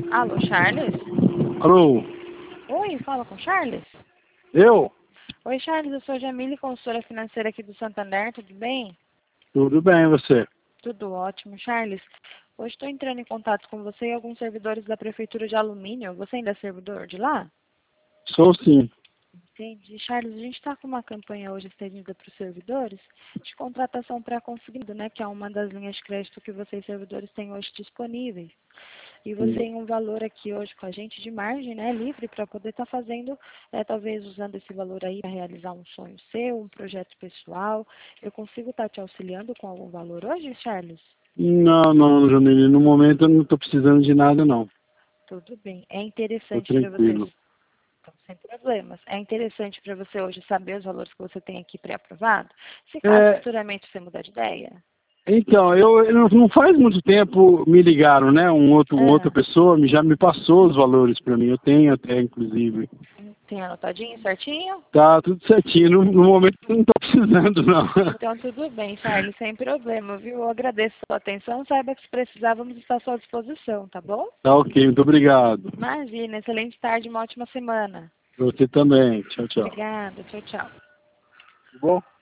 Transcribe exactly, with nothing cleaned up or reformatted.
Alô, Charles? Alô? Oi, fala com Charles? Eu? Oi, Charles, eu sou a Jamile, consultora financeira aqui do Santander, tudo bem? Tudo bem, você? Tudo ótimo. Charles, hoje estou entrando em contato com você e alguns servidores da Prefeitura de Alumínio. Você ainda é servidor de lá? Sou sim. Entendi. Charles, a gente está com uma campanha hoje estendida para os servidores de contratação pré-conseguida, né? Que é uma das linhas de crédito que vocês servidores têm hoje disponíveis. E você tem um valor aqui hoje com a gente de margem, né? Livre para poder estar fazendo, é, talvez usando esse valor aí para realizar um sonho seu, um projeto pessoal. Eu consigo estar te auxiliando com algum valor hoje, Charles? Não, não, Janine, no momento eu não estou precisando de nada, não. Tudo bem. É Estou interessante para vocês. tranquilo. Então, sem problemas. É interessante para você hoje saber os valores que você tem aqui pré-aprovado? Se caso É, futuramente você mudar de ideia. então, eu, eu não não faz muito tempo me ligaram, né? Um outro, uma outra Ah, pessoa me- já me passou os valores para mim. Eu tenho até, inclusive. tem anotadinho, certinho? Tá tudo certinho. No, no momento eu não estou precisando, não. Então, tudo bem, Charles, sem problema, viu? Eu agradeço a sua atenção. Saiba que se precisar, vamos estar à sua disposição, tá bom? Tá ok, muito obrigado. Imagina, excelente tarde, uma ótima semana. Você também. Tchau, tchau. Obrigada, tchau, tchau. Tudo bom?